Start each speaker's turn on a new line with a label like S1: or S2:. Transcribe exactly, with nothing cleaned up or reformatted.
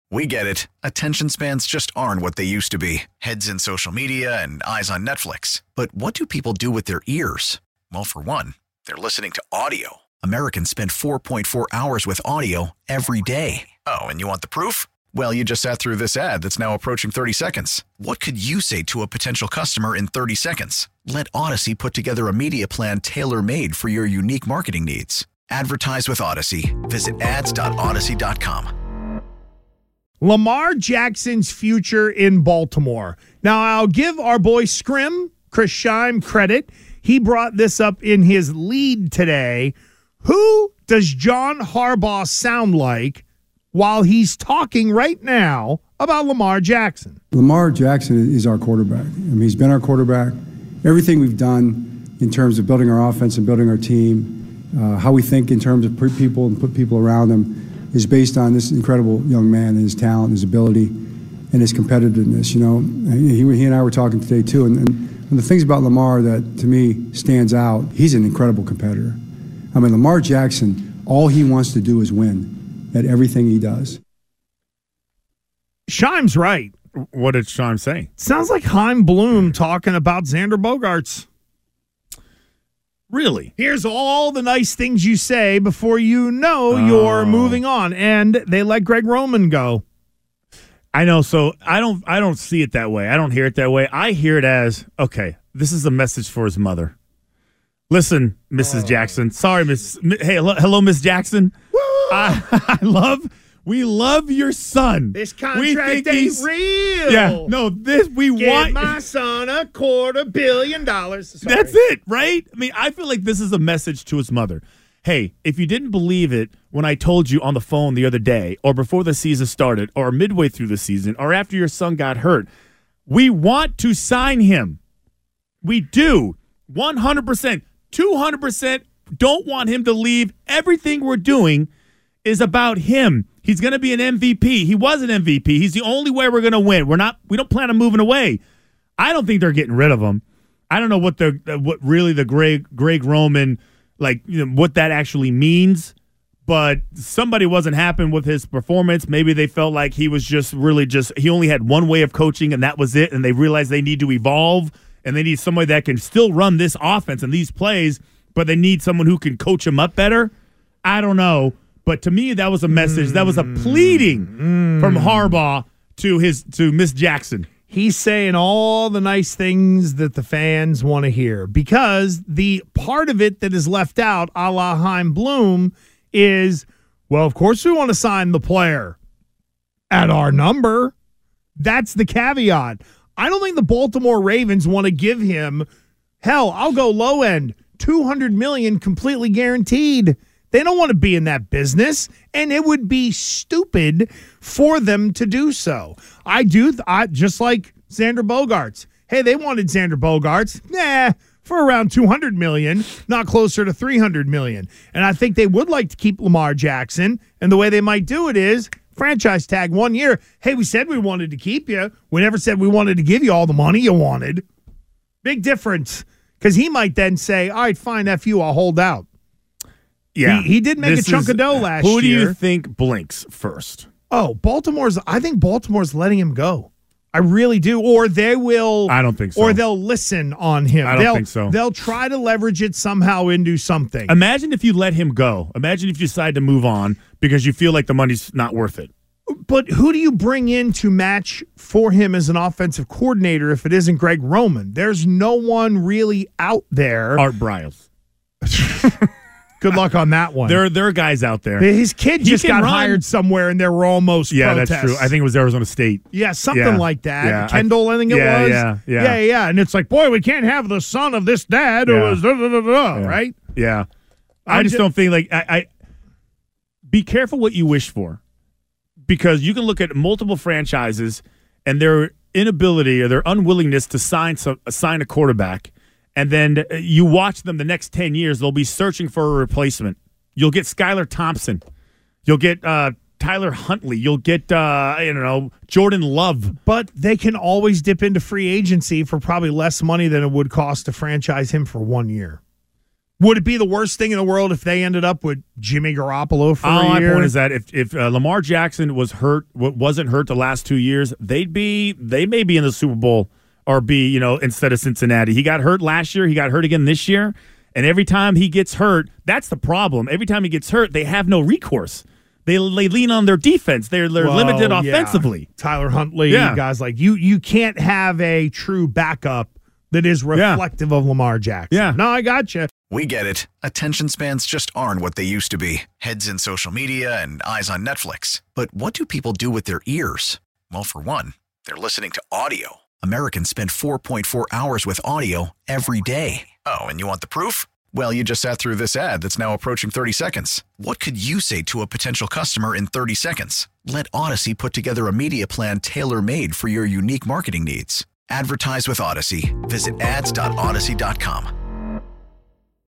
S1: We get it. Attention spans just aren't what they used to be. Heads in social media and eyes on Netflix. But what do people do with their ears? Well, for one, they're listening to audio. Americans spend four point four hours with audio every day. Oh, and you want the proof? Well, you just sat through this ad that's now approaching thirty seconds. What could you say to a potential customer in thirty seconds? Let Odyssey put together a media plan tailor-made for your unique marketing needs. Advertise with Odyssey. Visit ads dot odyssey dot com.
S2: Lamar Jackson's future in Baltimore. Now, I'll give our boy Scrim, Chris Scheim, credit. He brought this up in his lead today. Who does John Harbaugh sound like while he's talking right now about Lamar Jackson?
S3: Lamar Jackson is our quarterback. I mean, he's been our quarterback. Everything we've done in terms of building our offense and building our team, uh, how we think in terms of put people and put people around him, is based on this incredible young man and his talent, his ability, and his competitiveness. You know, he, he and I were talking today too, and, and one of the things about Lamar that to me stands out, he's an incredible competitor. I mean, Lamar Jackson, all he wants to do is win at everything he does.
S2: Scheim's right.
S4: What did Scheim say?
S2: Sounds like Chaim Bloom talking about Xander Bogaerts.
S4: Really?
S2: Here's all the nice things you say before you know
S4: Oh.
S2: you're moving on. And they let Greg Roman go.
S4: I know, so I don't I don't see it that way. I don't hear it that way. I hear it as, okay, this is a message for his mother. Listen, Missus
S2: Oh.
S4: Jackson. Sorry, Miss Hey, hello, hello Miss Jackson. I, I love we love your son.
S2: This
S4: We
S2: contract
S4: think
S2: ain't
S4: he's-
S2: real.
S4: Yeah, no, this we
S2: Give
S4: want
S2: my son a quarter billion dollars. Sorry.
S4: That's it, right? I mean, I feel like this is a message to his mother. Hey, if you didn't believe it when I told you on the phone the other day, or before the season started, or midway through the season, or after your son got hurt, we want to sign him. We do. one hundred percent, two hundred percent don't want him to leave. Everything we're doing is about him. He's going to be an M V P. He was an M V P. He's the only way we're going to win. We're not. We don't plan on moving away. I don't think they're getting rid of him. I don't know what the what really the Greg Greg Roman, like, you know, what that actually means. But somebody wasn't happy with his performance. Maybe they felt like he was just really just he only had one way of coaching and that was it. And they realized they need to evolve and they need somebody that can still run this offense and these plays, but they need someone who can coach them up better. I don't know. But to me, that was a message. That was a pleading
S2: Mm.
S4: from Harbaugh to his to Miss Jackson.
S2: He's saying all the nice things that the fans want to hear because the part of it that is left out, a la Chaim Bloom, is, well, of course we want to sign the player at our number. That's the caveat. I don't think the Baltimore Ravens want to give him, hell, I'll go low end, two hundred million dollars completely guaranteed. They don't want to be in that business, and it would be stupid for them to do so. I do, I, just like Xander Bogaerts. Hey, they wanted Xander Bogaerts. Nah, for around two hundred million dollars, not closer to three hundred million dollars. And I think they would like to keep Lamar Jackson, and the way they might do it is franchise tag one year. Hey, we said we wanted to keep you. We never said we wanted to give you all the money you wanted. Big difference, because he might then say, all right, fine, F you, I'll hold out.
S4: Yeah,
S2: He, he did make
S4: This
S2: a chunk
S4: is-
S2: of dough last
S4: Who do
S2: year.
S4: you think blinks first?
S2: Oh, Baltimore's, I think Baltimore's letting him go. I really do. Or they will.
S4: I don't think so.
S2: Or they'll listen on him.
S4: I don't
S2: they'll,
S4: think so.
S2: They'll try to leverage it somehow into something.
S4: Imagine if you let him go. Imagine if you decide to move on because you feel like the money's not worth it.
S2: But who do you bring in to match for him as an offensive coordinator if it isn't Greg Roman? There's no one really out there.
S4: Art Briles.
S2: Good luck on that one.
S4: There, there are guys out there.
S2: His kid
S4: He
S2: just
S4: can
S2: got
S4: run.
S2: hired somewhere, and there were almost
S4: Yeah,
S2: protests.
S4: that's true. I think it was Arizona State.
S2: Yeah, something
S4: Yeah.
S2: like that.
S4: Yeah,
S2: Kendall, I, think it
S4: yeah,
S2: was.
S4: yeah, yeah.
S2: yeah, yeah. And it's like, boy, we can't have the son of this dad who
S4: Yeah.
S2: was da, da, da, da,
S4: Yeah.
S2: right?
S4: Yeah. I
S2: I'm
S4: just
S2: ju-
S4: don't think like I, I be careful what you wish for. Because you can look at multiple franchises and their inability or their unwillingness to sign some, sign a quarterback, and then you watch them the next ten years, they'll be searching for a replacement. You'll get Skylar Thompson. You'll get uh, Tyler Huntley. You'll get, uh, I don't know, Jordan Love.
S2: But they can always dip into free agency for probably less money than it would cost to franchise him for one year. Would it be the worst thing in the world if they ended up with Jimmy Garoppolo for
S4: All
S2: a
S4: my
S2: year?
S4: point is that if if uh, Lamar Jackson was hurt, w- wasn't hurt the last two years, they'd be they may be in the Super Bowl or be you know instead of Cincinnati. He got hurt last year. He got hurt again this year, and every time he gets hurt, that's the problem. Every time he gets hurt, they have no recourse. They, they lean on their defense. They're they're
S2: Well,
S4: limited
S2: yeah.
S4: offensively.
S2: Tyler Huntley,
S4: Yeah.
S2: guys like you. You can't have a true backup that is reflective of Lamar Jackson.
S4: Yeah.
S2: No, I got you.
S1: We get it. Attention spans just aren't what they used to be. Heads in social media and eyes on Netflix. But what do people do with their ears? Well, for one, they're listening to audio. Americans spend four point four hours with audio every day. Oh, and you want the proof? Well, you just sat through this ad that's now approaching thirty seconds. What could you say to a potential customer in thirty seconds? Let Odyssey put together a media plan tailor-made for your unique marketing needs. Advertise with Odyssey. Visit ads dot odyssey dot com.